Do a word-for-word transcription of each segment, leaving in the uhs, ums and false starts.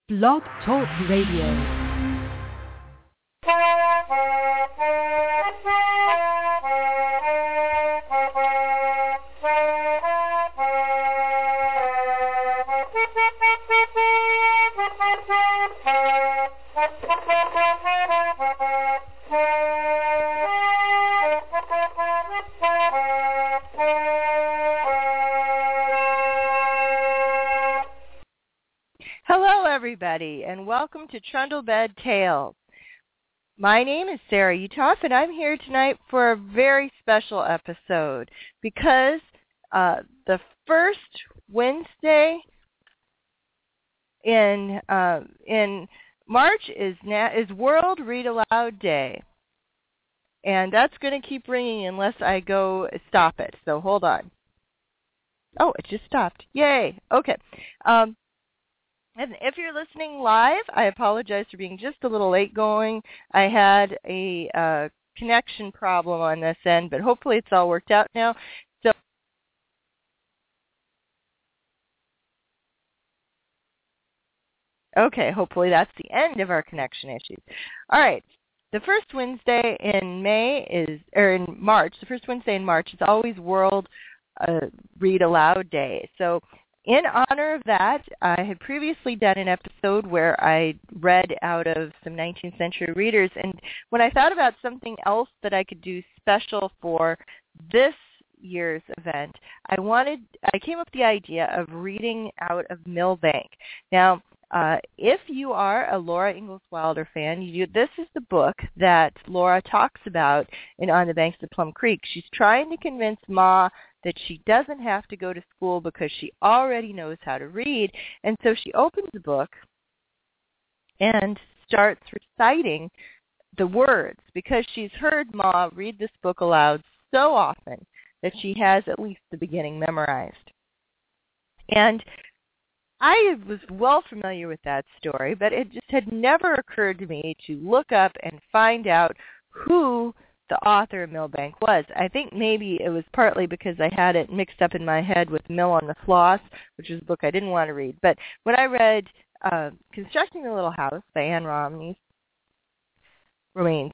Blog Talk Radio. Hello, everybody, and welcome to Trundlebed Tales. My name is Sarah Utoff, and I'm here tonight for a very special episode because uh, the first Wednesday in uh, in March is na- is World Read Aloud Day, and that's going to keep ringing unless I go stop it. So hold on. Oh, it just stopped. Yay! Okay. Um, And if you're listening live, I apologize for being just a little late going. I had a uh, connection problem on this end, but hopefully it's all worked out now. So, okay, hopefully that's the end of our connection issues. All right. The first Wednesday in May is, or in March, the first Wednesday in March is always World uh, Read Aloud Day. So in honor of that, I had previously done an episode where I read out of some nineteenth century readers, and when I thought about something else that I could do special for this year's event, I wanted, I came up with the idea of reading out of Milbank. Now, uh, if you are a Laura Ingalls Wilder fan, you, this is the book that Laura talks about in On the Banks of Plum Creek. She's trying to convince Ma that she doesn't have to go to school because she already knows how to read. And so she opens the book and starts reciting the words because she's heard Ma read this book aloud so often that she has at least the beginning memorized. And I was well familiar with that story, but it just had never occurred to me to look up and find out who the author of Milbank was. I think maybe it was partly because I had it mixed up in my head with Mill on the Floss, which is a book I didn't want to read. But when I read uh, Constructing the Little House by Anne Romney, Romanes,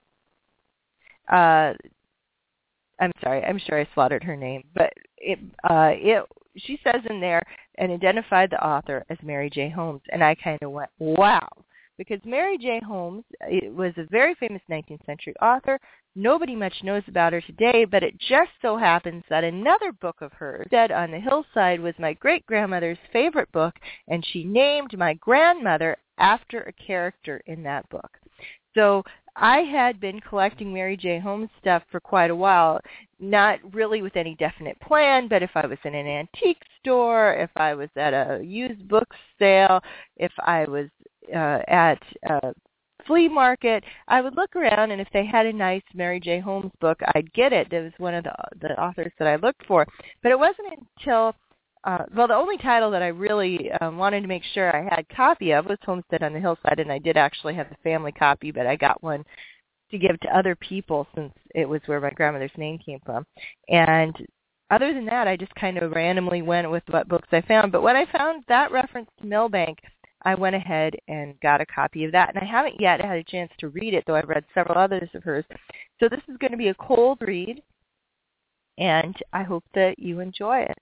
uh, I'm sorry, I'm sure I slaughtered her name, but it, uh, it, she says in there and identified the author as Mary J. Holmes, and I kind of went, wow. Because Mary J. Holmes it was a very famous nineteenth century author. Nobody much knows about her today, but it just so happens that another book of hers, Dead on the Hillside, was my great-grandmother's favorite book, and she named my grandmother after a character in that book. So I had been collecting Mary J. Holmes stuff for quite a while, not really with any definite plan, but if I was in an antique store, if I was at a used book sale, if I was uh, at a flea market, I would look around, and if they had a nice Mary J. Holmes book, I'd get it. That was one of the, the authors that I looked for. But it wasn't until Uh, well, the only title that I really um, wanted to make sure I had a copy of was Homestead on the Hillside, and I did actually have the family copy, but I got one to give to other people since it was where my grandmother's name came from. And other than that, I just kind of randomly went with what books I found. But when I found that reference to Milbank, I went ahead and got a copy of that, and I haven't yet had a chance to read it, though I've read several others of hers. So this is going to be a cold read, and I hope that you enjoy it.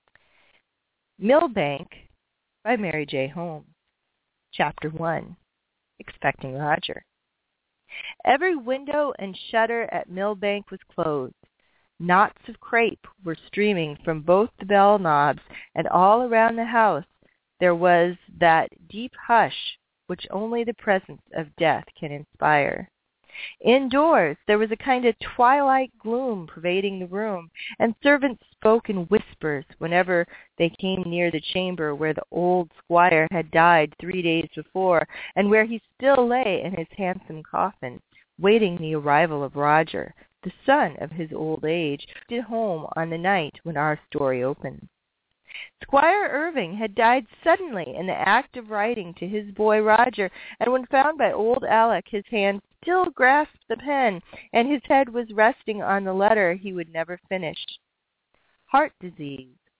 Milbank by Mary J. Holmes. Chapter one, Expecting Roger. Every window and shutter at Milbank was closed. Knots of crape were streaming from both the bell knobs, and all around the house there was that deep hush which only the presence of death can inspire. Indoors, there was a kind of twilight gloom pervading the room, and servants spoke in whispers whenever they came near the chamber where the old squire had died three days before, and where he still lay in his handsome coffin, waiting the arrival of Roger, the son of his old age, to home on the night when our story opens. Squire Irving had died suddenly in the act of writing to his boy Roger, and when found by old Alec, his hand still grasped the pen, and his head was resting on the letter he would never finish. Heart disease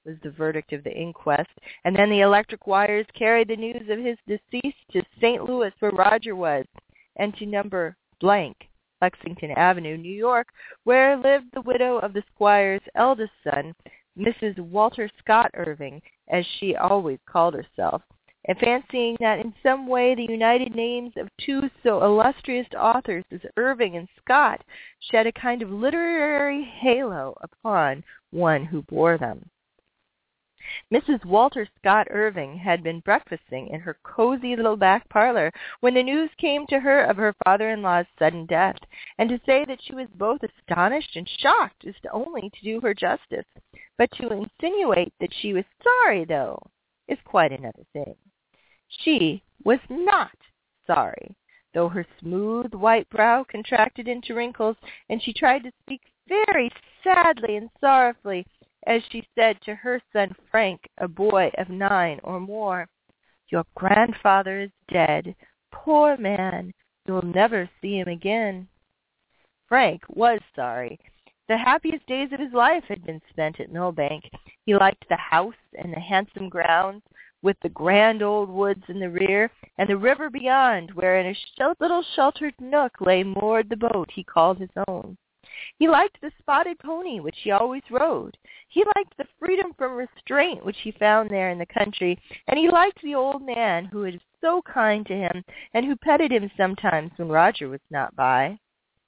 was the verdict of the inquest, and then the electric wires carried the news of his decease to Saint Louis, where Roger was, and to number blank, Lexington Avenue, New York, where lived the widow of the squire's eldest son, Missus Walter Scott Irving, as she always called herself, and fancying that in some way the united names of two so illustrious authors as Irving and Scott shed a kind of literary halo upon one who bore them. Missus Walter Scott Irving had been breakfasting in her cozy little back parlor when the news came to her of her father-in-law's sudden death, and to say that she was both astonished and shocked is only to do her justice, but to insinuate that she was sorry, though, is quite another thing. She was not sorry, though her smooth white brow contracted into wrinkles, and she tried to speak very sadly and sorrowfully as she said to her son Frank, a boy of nine or more, "Your grandfather is dead. Poor man, you'll never see him again." Frank was sorry. The happiest days of his life had been spent at Millbank. He liked the house and the handsome grounds, with the grand old woods in the rear, and the river beyond, where in a sh- little sheltered nook lay moored the boat he called his own. He liked the spotted pony which he always rode. He liked the freedom from restraint which he found there in the country, and he liked the old man who was so kind to him and who petted him sometimes when Roger was not by.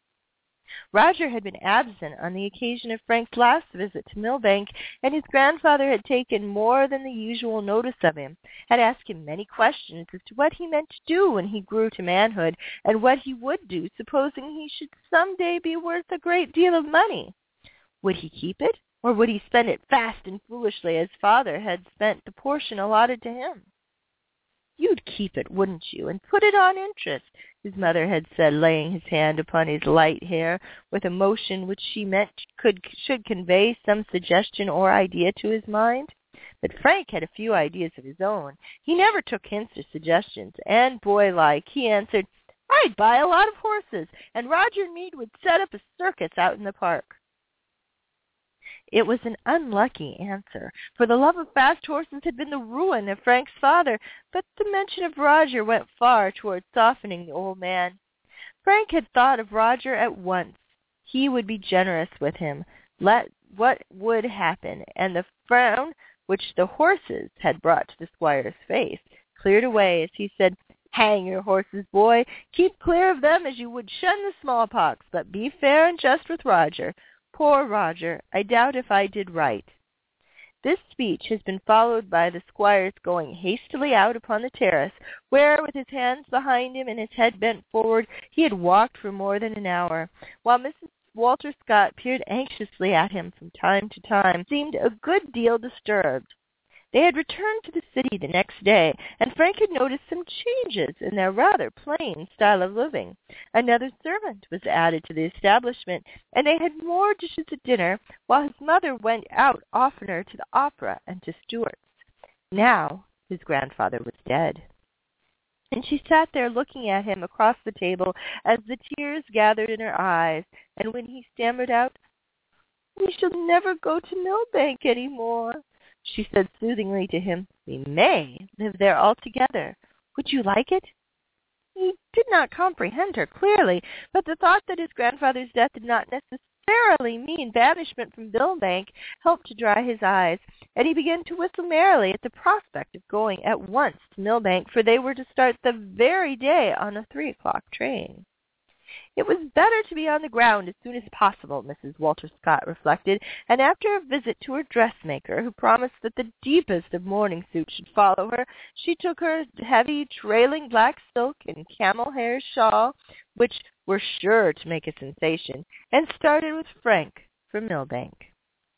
Roger had been absent on the occasion of Frank's last visit to Millbank, and his grandfather had taken more than the usual notice of him, had asked him many questions as to what he meant to do when he grew to manhood, and what he would do supposing he should some day be worth a great deal of money. Would he keep it, or would he spend it fast and foolishly as father had spent the portion allotted to him? "You'd keep it, wouldn't you, and put it on interest," his mother had said, laying his hand upon his light hair with a motion which she meant could should convey some suggestion or idea to his mind. But Frank had a few ideas of his own. He never took hints or suggestions, and, boy-like, he answered, "I'd buy a lot of horses, and Roger and me would set up a circus out in the park." It was an unlucky answer, for the love of fast horses had been the ruin of Frank's father, but the mention of Roger went far toward softening the old man. Frank had thought of Roger at once. He would be generous with him, let what would happen, and the frown which the horses had brought to the squire's face cleared away as he said, "Hang your horses, boy. Keep clear of them as you would shun the smallpox, but be fair and just with Roger. Poor Roger, I doubt if I did right." This speech has been followed by the squire's going hastily out upon the terrace, where, with his hands behind him and his head bent forward, he had walked for more than an hour, while Missus Walter Scott peered anxiously at him from time to time, seemed a good deal disturbed. They had returned to the city the next day, and Frank had noticed some changes in their rather plain style of living. Another servant was added to the establishment, and they had more dishes at dinner, while his mother went out oftener to the opera and to Stewart's. Now his grandfather was dead, and she sat there looking at him across the table as the tears gathered in her eyes, and when he stammered out, "We shall never go to Millbank any more," she said soothingly to him, "We may live there altogether. Would you like it?" He did not comprehend her clearly, but the thought that his grandfather's death did not necessarily mean banishment from Millbank helped to dry his eyes, and he began to whistle merrily at the prospect of going at once to Millbank, for they were to start the very day on a three o'clock train. It was better to be on the ground as soon as possible, Missus Walter Scott reflected, and after a visit to her dressmaker, who promised that the deepest of mourning suits should follow her, she took her heavy, trailing black silk and camel-hair shawl, which were sure to make a sensation, and started with Frank for Millbank.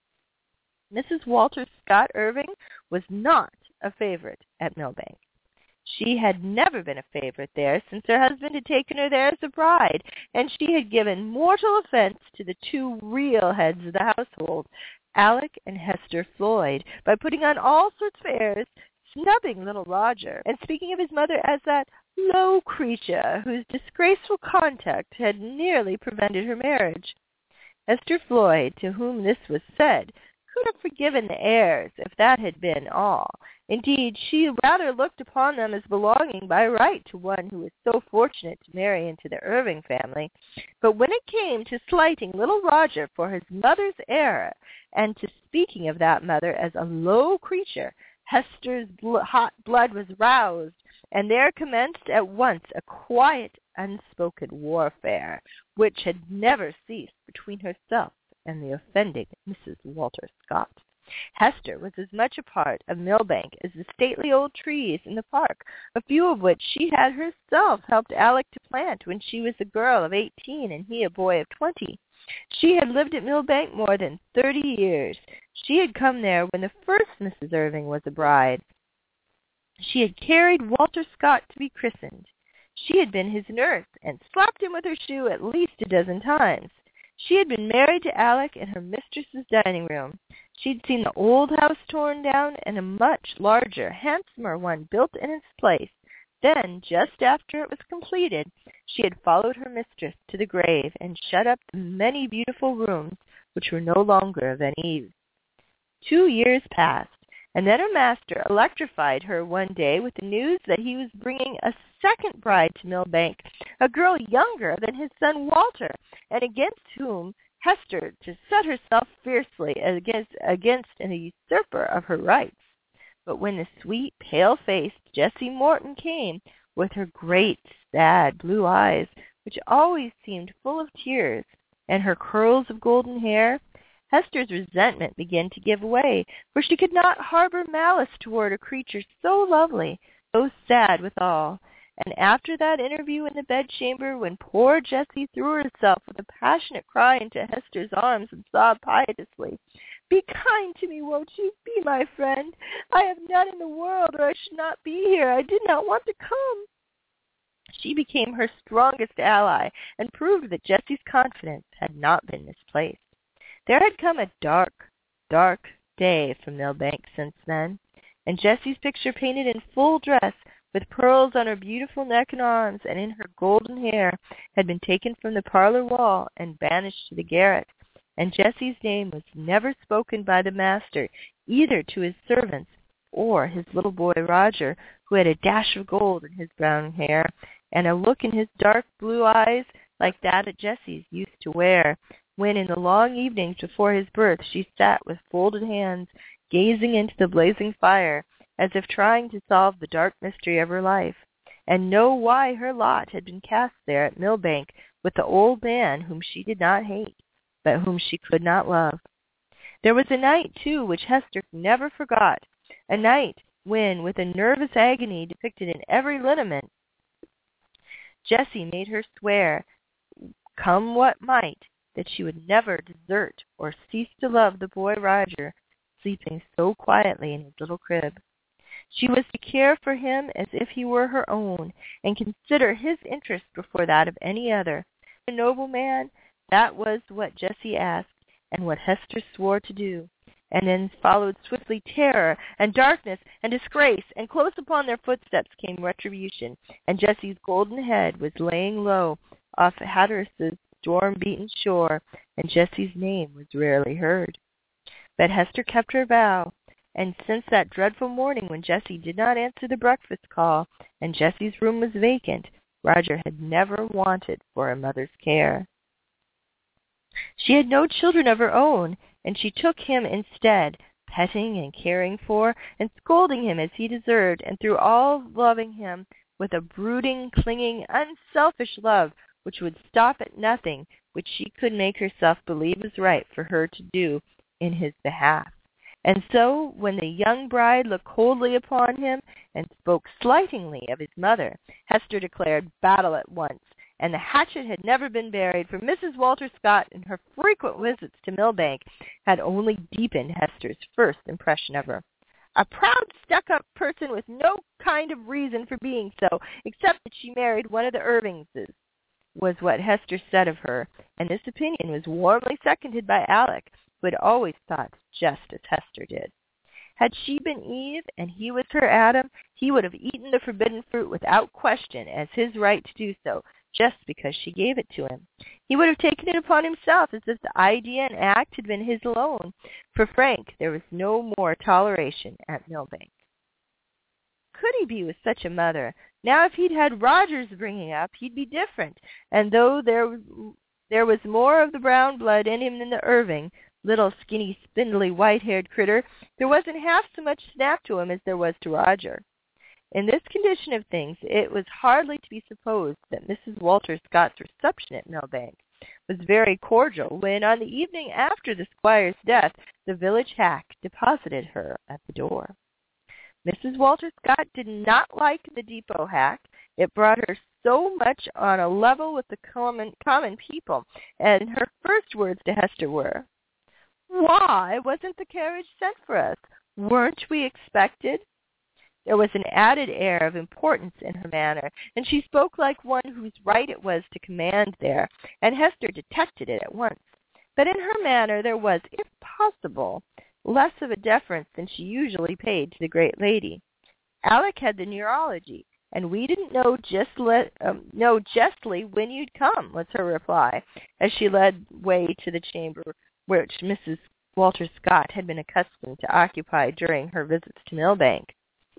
Missus Walter Scott Irving was not a favorite at Millbank. She had never been a favorite there since her husband had taken her there as a bride, and she had given mortal offense to the two real heads of the household, Alec and Hester Floyd, by putting on all sorts of airs, snubbing little Roger, and speaking of his mother as that low creature whose disgraceful conduct had nearly prevented her marriage. Hester Floyd, to whom this was said, could have forgiven the heirs if that had been all. Indeed, she rather looked upon them as belonging by right to one who was so fortunate to marry into the Irving family. But when it came to slighting little Roger for his mother's error, and to speaking of that mother as a low creature, Hester's bl- hot blood was roused, and there commenced at once a quiet, unspoken warfare, which had never ceased between herself and the offending Missus Walter Scott. Hester was as much a part of Millbank as the stately old trees in the park, a few of which she had herself helped Alec to plant when she was a girl of eighteen and he a boy of twenty. She had lived at Millbank more than thirty years. She had come there when the first Missus Irving was a bride. She had carried Walter Scott to be christened. She had been his nurse and slapped him with her shoe at least a dozen times. She had been married to Alec in her mistress's dining room. She'd seen the old house torn down and a much larger, handsomer one built in its place. Then, just after it was completed, she had followed her mistress to the grave and shut up the many beautiful rooms which were no longer of any use. Two years passed, and then her master electrified her one day with the news that he was bringing a second bride to Millbank, a girl younger than his son Walter, and against whom Hester to set herself fiercely against, against an usurper of her rights. But when the sweet, pale-faced Jessie Morton came, with her great, sad blue eyes, which always seemed full of tears, and her curls of golden hair, Hester's resentment began to give way, for she could not harbor malice toward a creature so lovely, so sad withal. And after that interview in the bedchamber, when poor Jessie threw herself with a passionate cry into Hester's arms and sobbed piteously, "Be kind to me, won't you? Be my friend. I have none in the world, or I should not be here. I did not want to come." She became her strongest ally, and proved that Jessie's confidence had not been misplaced. There had come a dark, dark day from Millbank since then, and Jessie's picture painted in full dress, with pearls on her beautiful neck and arms, and in her golden hair, had been taken from the parlor wall and banished to the garret, and Jessie's name was never spoken by the master, either to his servants or his little boy Roger, who had a dash of gold in his brown hair, and a look in his dark blue eyes like that that Jessie's used to wear, when in the long evenings before his birth she sat with folded hands, gazing into the blazing fire, as if trying to solve the dark mystery of her life, and know why her lot had been cast there at Millbank with the old man whom she did not hate, but whom she could not love. There was a night, too, which Hester never forgot, a night when, with a nervous agony depicted in every lineament, Jessie made her swear, come what might, that she would never desert or cease to love the boy Roger, sleeping so quietly in his little crib. She was to care for him as if he were her own, and consider his interest before that of any other. A noble man, that was what Jessie asked, and what Hester swore to do. And then followed swiftly terror and darkness and disgrace, and close upon their footsteps came retribution, and Jessie's golden head was laying low off Hatteras' storm-beaten shore, and Jessie's name was rarely heard. But Hester kept her vow, and since that dreadful morning when Jessie did not answer the breakfast call, and Jessie's room was vacant, Roger had never wanted for a mother's care. She had no children of her own, and she took him instead, petting and caring for, and scolding him as he deserved, and through all loving him with a brooding, clinging, unselfish love which would stop at nothing which she could make herself believe was right for her to do in his behalf. And so, when the young bride looked coldly upon him and spoke slightingly of his mother, Hester declared battle at once, and the hatchet had never been buried, for Missus Walter Scott, in her frequent visits to Millbank, had only deepened Hester's first impression of her. A proud, stuck-up person with no kind of reason for being so, except that she married one of the Irvingses, was what Hester said of her, and this opinion was warmly seconded by Alec, who had always thought just as Hester did. Had she been Eve and he was her Adam, he would have eaten the forbidden fruit without question as his right to do so, just because she gave it to him. He would have taken it upon himself as if the idea and act had been his alone. For Frank, there was no more toleration at Millbank. Could he be with such a mother? Now if he'd had Roger's bringing up, he'd be different. And though there was, there was more of the brown blood in him than the Irving, little skinny, spindly, white-haired critter, there wasn't half so much snap to him as there was to Roger. In this condition of things, it was hardly to be supposed that Missus Walter Scott's reception at Millbank was very cordial when, on the evening after the squire's death, the village hack deposited her at the door. Missus Walter Scott did not like the depot hack. It brought her so much on a level with the common, common people, and her first words to Hester were, "Why wasn't the carriage sent for us? Weren't we expected?" There was an added air of importance in her manner, and she spoke like one whose right it was to command there, and Hester detected it at once. But in her manner there was, if possible, less of a deference than she usually paid to the great lady. Alec had the neurology, and we didn't know just let, um, know justly when you'd come, was her reply, as she led way to the chamber which Missus Walter Scott had been accustomed to occupy during her visits to Millbank.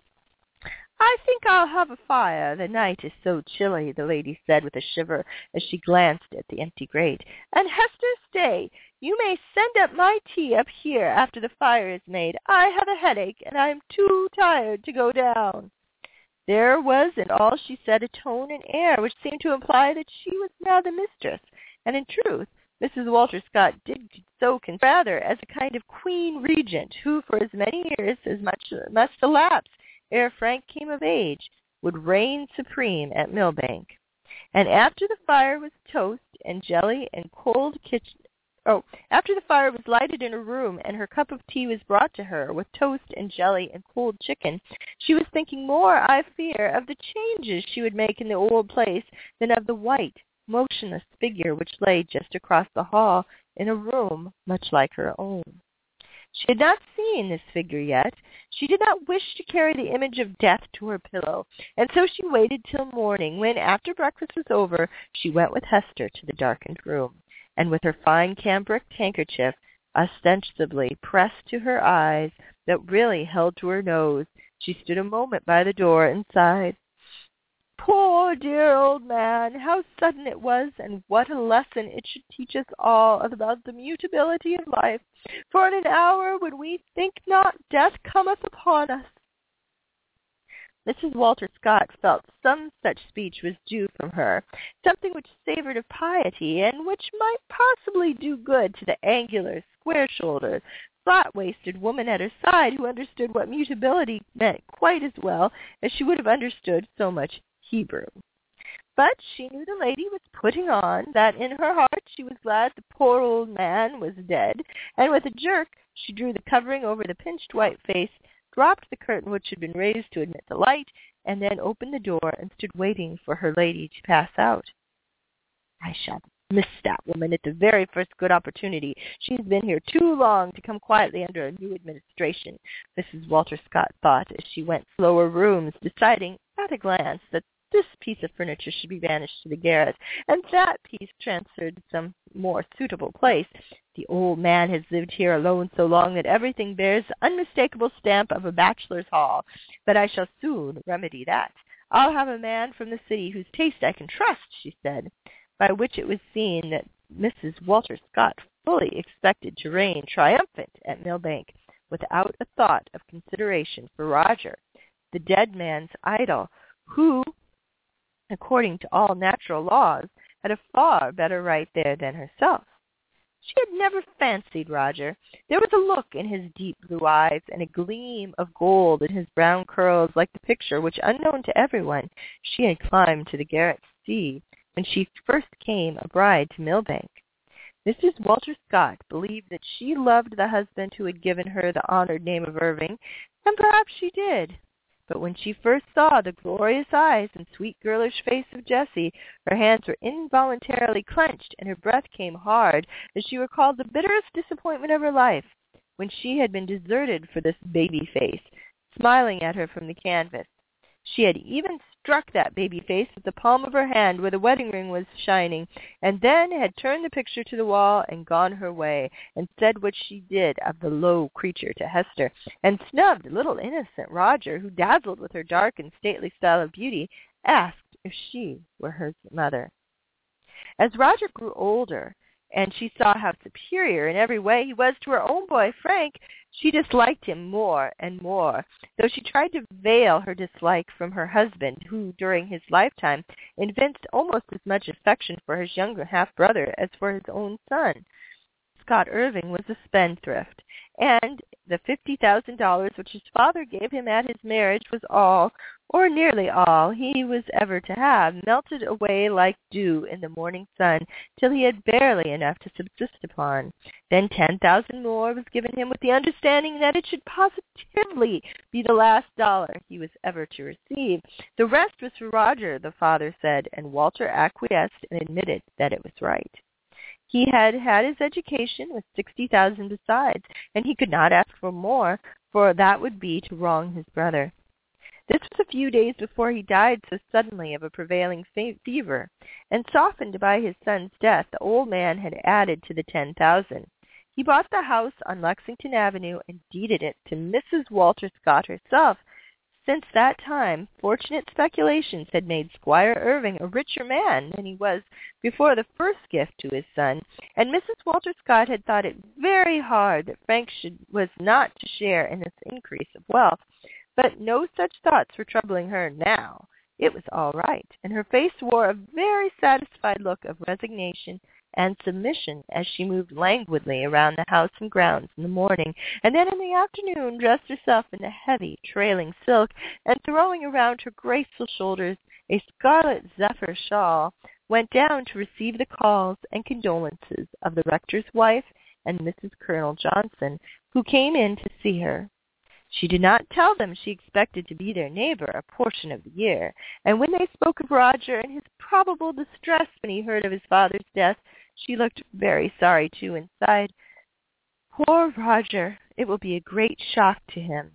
"I think I'll have a fire. The night is so chilly," the lady said with a shiver as she glanced at the empty grate. "And Hester, stay. You may send up my tea up here after the fire is made. I have a headache, and I am too tired to go down." There was in all she said a tone and air which seemed to imply that she was now the mistress, and in truth Missus Walter Scott did so consider rather as a kind of queen regent who, for as many years as much must elapse ere Frank came of age, would reign supreme at Millbank. And after the fire was toast and jelly and cold kitchen, oh, after the fire was lighted in her room and her cup of tea was brought to her with toast and jelly and cold chicken, she was thinking more, I fear, of the changes she would make in the old place than of the white, motionless figure which lay just across the hall in a room much like her own. She had not seen this figure yet. She did not wish to carry the image of death to her pillow, and so she waited till morning, when, after breakfast was over, she went with Hester to the darkened room, and with her fine cambric handkerchief ostensibly pressed to her eyes, that really held to her nose, she stood a moment by the door and sighed. "Poor dear old man, how sudden it was, and what a lesson it should teach us all about the mutability of life. For in an hour when we think not, death cometh upon us." Missus Walter Scott felt some such speech was due from her, something which savored of piety, and which might possibly do good to the angular, square-shouldered, flat-waisted woman at her side, who understood what mutability meant quite as well as she would have understood so much Hebrew. But she knew the lady was putting on, that in her heart she was glad the poor old man was dead, and with a jerk she drew the covering over the pinched white face, dropped the curtain which had been raised to admit the light, and then opened the door and stood waiting for her lady to pass out. "I shall miss that woman at the very first good opportunity. She's been here too long to come quietly under a new administration," Missus Walter Scott thought as she went through lower rooms, deciding at a glance that this piece of furniture should be banished to the garret, and that piece transferred to some more suitable place. "The old man has lived here alone so long that everything bears the unmistakable stamp of a bachelor's hall, but I shall soon remedy that. I'll have a man from the city whose taste I can trust," she said, by which it was seen that Missus Walter Scott fully expected to reign triumphant at Millbank, without a thought of consideration for Roger, the dead man's idol, who, according to all natural laws, had a far better right there than herself. She had never fancied Roger. There was a look in his deep blue eyes and a gleam of gold in his brown curls like the picture which, unknown to everyone, she had climbed to the garret to see when she first came a bride to Millbank. Missus Walter Scott believed that she loved the husband who had given her the honored name of Irving, and perhaps she did. But when she first saw the glorious eyes and sweet girlish face of Jessie, her hands were involuntarily clenched, and her breath came hard as she recalled the bitterest disappointment of her life, when she had been deserted for this baby face, smiling at her from the canvas. She had even struck that baby face with the palm of her hand where the wedding ring was shining, and then had turned the picture to the wall and gone her way, and said what she did of the low creature to Hester, and snubbed little innocent Roger, who, dazzled with her dark and stately style of beauty, asked if she were her mother. As Roger grew older, and she saw how superior in every way he was to her own boy, Frank, she disliked him more and more, though she tried to veil her dislike from her husband, who, during his lifetime, evinced almost as much affection for his younger half-brother as for his own son. Scott Irving was a spendthrift, and the fifty thousand dollars which his father gave him at his marriage was all, or nearly all, he was ever to have, melted away like dew in the morning sun, till he had barely enough to subsist upon. Then ten thousand more was given him with the understanding that it should positively be the last dollar he was ever to receive. The rest was for Roger, the father said, and Walter acquiesced and admitted that it was right. He had had his education with sixty thousand besides, and he could not ask for more, for that would be to wrong his brother. This was a few days before he died so suddenly of a prevailing fever, and softened by his son's death, the old man had added to the ten thousand. He bought the house on Lexington Avenue and deeded it to Missus Walter Scott herself. Since that time, fortunate speculations had made Squire Irving a richer man than he was before the first gift to his son, and Missus Walter Scott had thought it very hard that Frank should, was not to share in this increase of wealth. But no such thoughts were troubling her now. It was all right, and her face wore a very satisfied look of resignation and submission as she moved languidly around the house and grounds in the morning, and then in the afternoon dressed herself in a heavy, trailing silk, and throwing around her graceful shoulders a scarlet zephyr shawl, went down to receive the calls and condolences of the rector's wife and Missus Colonel Johnson, who came in to see her. She did not tell them she expected to be their neighbor a portion of the year, and when they spoke of Roger and his probable distress when he heard of his father's death, she looked very sorry too, and sighed, "Poor Roger, it will be a great shock to him."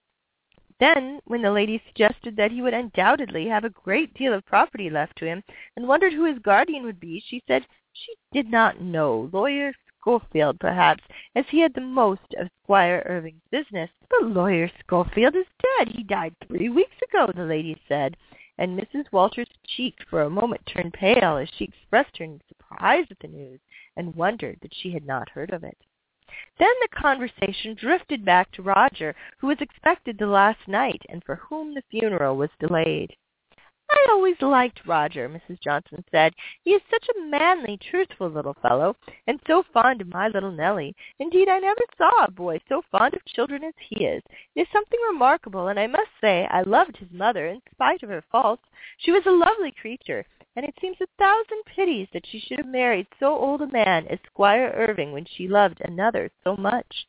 Then, when the lady suggested that he would undoubtedly have a great deal of property left to him, and wondered who his guardian would be, she said she did not know, Lawyer Schofield, perhaps, as he had the most of Squire Irving's business. "But Lawyer Schofield is dead. He died three weeks ago," the lady said, and Missus Walter's cheek for a moment turned pale as she expressed her surprise at the news, and wondered that she had not heard of it. Then the conversation drifted back to Roger, who was expected the last night, and for whom the funeral was delayed. "I always liked Roger," Missus Johnson said. "He is such a manly, truthful little fellow, and so fond of my little Nellie. Indeed, I never saw a boy so fond of children as he is. It is something remarkable, and I must say I loved his mother in spite of her faults. She was a lovely creature, and it seems a thousand pities that she should have married so old a man as Squire Irving when she loved another so much."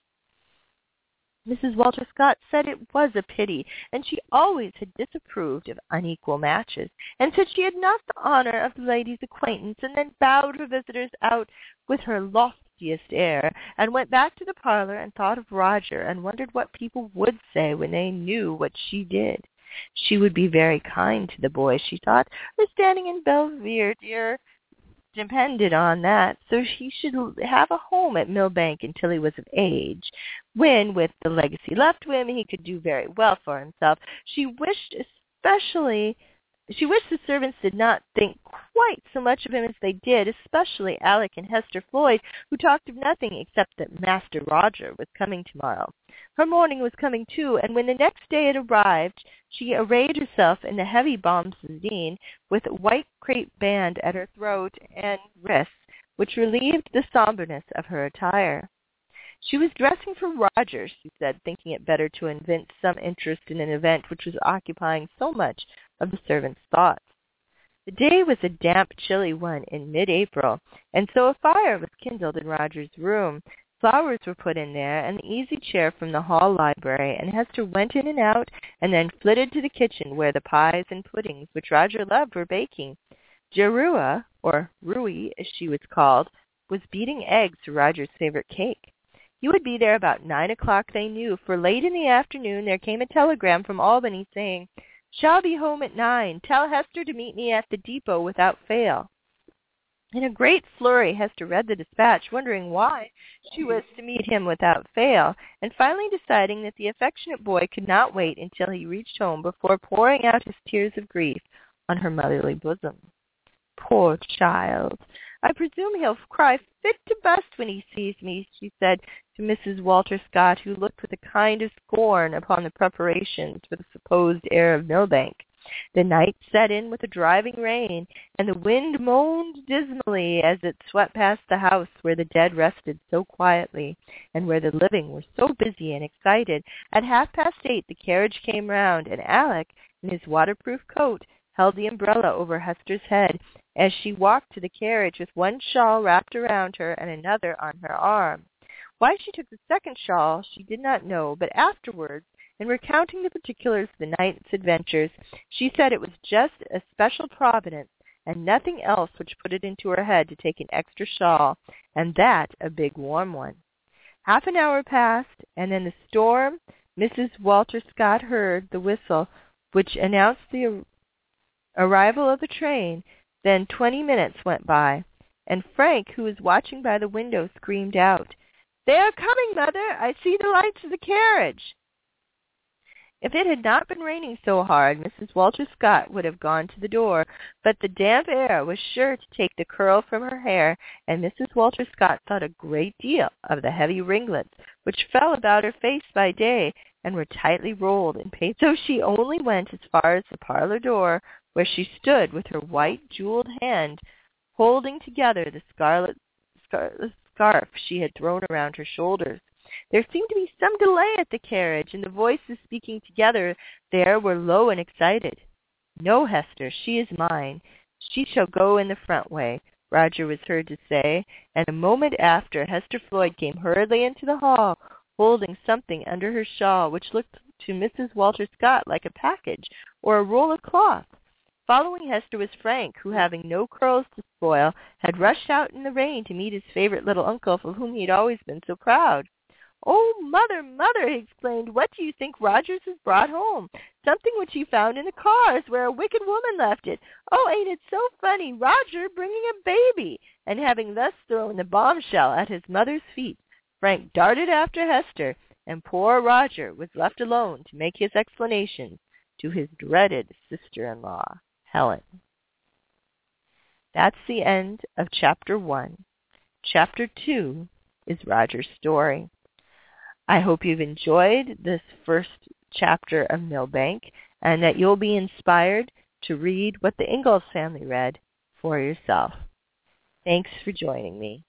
Missus Walter Scott said it was a pity, and she always had disapproved of unequal matches, and said she had not the honor of the lady's acquaintance, and then bowed her visitors out with her loftiest air, and went back to the parlor and thought of Roger, and wondered what people would say when they knew what she did. She would be very kind to the boy, she thought. Her standing in Belvidere depended on that, so he should have a home at Millbank until he was of age, when, with the legacy left to him, he could do very well for himself. She wished especially, she wished the servants did not think quite so much of him as they did, especially Alec and Hester Floyd, who talked of nothing except that Master Roger was coming tomorrow. Her morning was coming too, and when the next day it arrived, she arrayed herself in the heavy bombazine with a white crape band at her throat and wrists, which relieved the somberness of her attire. She was dressing for Roger, she said, thinking it better to evince some interest in an event which was occupying so much of the servants' thoughts. The day was a damp, chilly one in mid-April, and so a fire was kindled in Roger's room. Flowers were put in there, and the easy chair from the hall library, and Hester went in and out, and then flitted to the kitchen where the pies and puddings which Roger loved were baking. Jerua, or Rui as she was called, was beating eggs to Roger's favorite cake. He would be there about nine o'clock, they knew, for late in the afternoon there came a telegram from Albany saying, Shall be home at nine. Tell Hester to meet me at the depot without fail." In a great flurry, Hester read the dispatch, wondering why she was to meet him without fail, and finally deciding that the affectionate boy could not wait until he reached home before pouring out his tears of grief on her motherly bosom. "Poor child! I presume he'll cry fit to burst when he sees me," she said to Missus Walter Scott, who looked with a kind of scorn upon the preparations for the supposed heir of Millbank. The night set in with a driving rain, and the wind moaned dismally as it swept past the house where the dead rested so quietly, and where the living were so busy and excited. At half past eight the carriage came round, and Alec, in his waterproof coat, held the umbrella over Hester's head as she walked to the carriage with one shawl wrapped around her and another on her arm. Why she took the second shawl she did not know, but afterwards, in recounting the particulars of the night's adventures, she said it was just a special providence and nothing else which put it into her head to take an extra shawl, and that a big warm one. Half an hour passed, and in the storm Missus Walter Scott heard the whistle which announced the arrival of the train. Then twenty minutes went by, and Frank, who was watching by the window, screamed out, "They are coming, Mother! I see the lights of the carriage!" If it had not been raining so hard, Missus Walter Scott would have gone to the door, but the damp air was sure to take the curl from her hair, and Missus Walter Scott thought a great deal of the heavy ringlets which fell about her face by day and were tightly rolled in paste. So she only went as far as the parlor door, where she stood with her white jeweled hand holding together the scarlet scarlet scarf she had thrown around her shoulders. There seemed to be some delay at the carriage, and the voices speaking together there were low and excited. "No, Hester, she is mine. She shall go in the front way," Roger was heard to say, and a moment after Hester Floyd came hurriedly into the hall, holding something under her shawl which looked to Missus Walter Scott like a package or a roll of cloth. Following Hester was Frank, who, having no curls to spoil, had rushed out in the rain to meet his favorite little uncle, of whom he had always been so proud. "Oh, Mother, Mother!" he exclaimed, "what do you think Rogers has brought home? Something which he found in the cars where a wicked woman left it. Oh, ain't it so funny? Roger bringing a baby!" And having thus thrown the bombshell at his mother's feet, Frank darted after Hester, and poor Roger was left alone to make his explanations to his dreaded sister-in-law, Helen. That's the end of Chapter One. Chapter Two is Roger's story. I hope you've enjoyed this first chapter of Millbank, and that you'll be inspired to read what the Ingalls family read for yourself. Thanks for joining me.